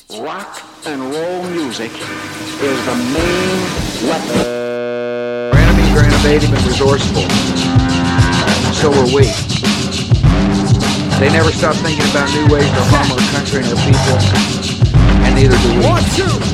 Rock and roll music is the main weapon. Our enemies are innovative and resourceful. So are we. They never stop thinking about new ways to harm our country and our people, and neither do we. 1, 2.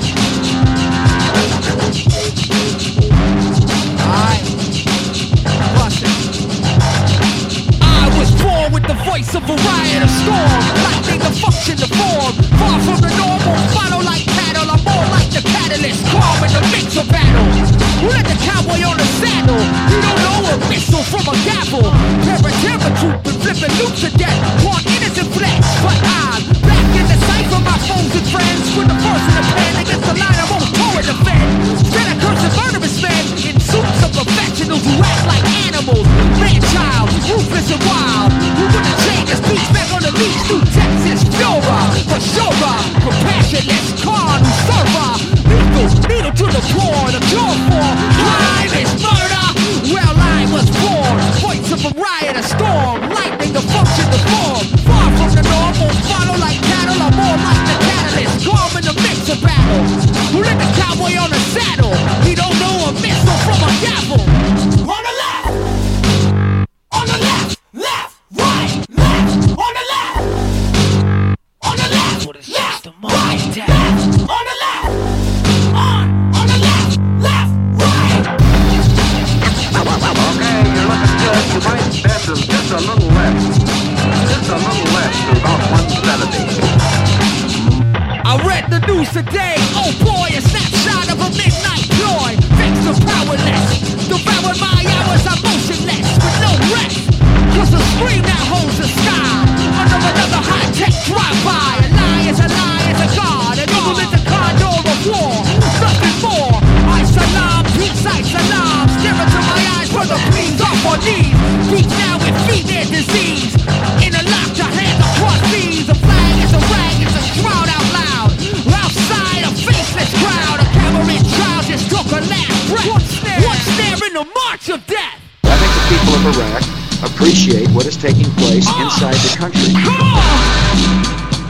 I was born with the voice of a riot, a storm, lightning, the function, the form. Far from the normal, follow like cattle. I'm more like the catalyst, calm in the mix of battle. Who let the cowboy on the saddle? You don't know a missile from a gavel. Terror truth, been flipping loops to death. Born innocent flesh, but I'm back in the sight for my foes and friends. With the first in the pen against the line, I won't toe in the fed. Then I curse the murderous men in suits of professionals who act like animals. Man-child, ruthless and wild. Who wouldn't change his speech back on the leash through Texas, Flora, for sure, compassionless, calm, server. Needle to the core, the cure for crime is murder. Well, I was born, voice of a riot, a storm, lightning, the function, the form. Far from the normal, follow like cattle, or more like the catalyst, calm in the mix of battle. Who let the cowboy on the saddle? He don't know a missile from a gavel. On the left, on the left, left, right, left, on the left, on the left, what is left, right, left, on the left, on the left, left, right. Okay, you're looking good. You might bend them just a little left. Just a little left to about 170. I read the news today, oh boy, a snapshot of a midnight ploy. Thanks to powerless, devoured my hours, I'm motionless, with no rest. Cause the scream that holds the sky, under another high-tech drive-by. A lie is a god, an evil is a condor of war. Nothing more, ice-alarm, peace, ice-alarm. Stare into my eyes, brother, please, off our knees. Reach now and feed their disease. In a lock, your hands across these. A flag is a rag, it's a shroud out loud. Outside a faceless crowd, a cavalry child just took a last breath. One snare in the march of death. I think the people of Iraq appreciate what is taking place inside the country. Come on!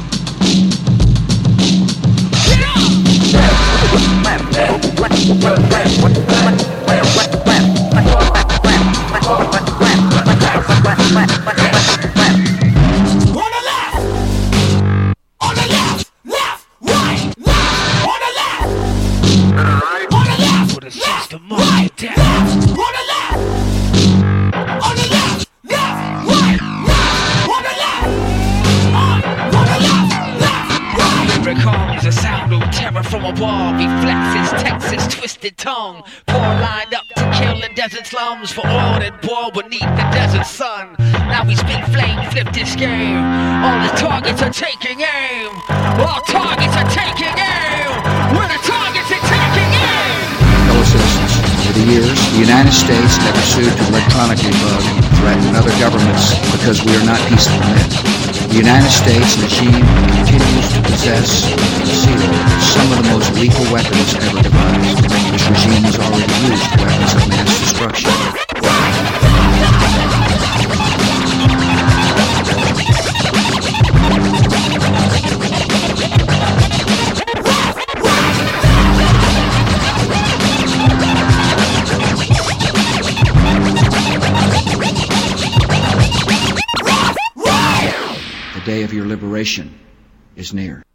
The sound of terror from above reflects his Texas twisted tongue. Poor lined up to kill in desert slums for oil that boil beneath the desert sun. Now we speak flame, flip this game. All the targets are taking aim. All targets are taking aim. Where the targets are taking aim. Fellow citizens, over the years, the United States never sued to electronically bug and threaten other governments because we are not peaceful men. The United States regime continues to possess and conceal some of the most lethal weapons ever devised. This regime has already used weapons of mass destruction. The day of your liberation is near.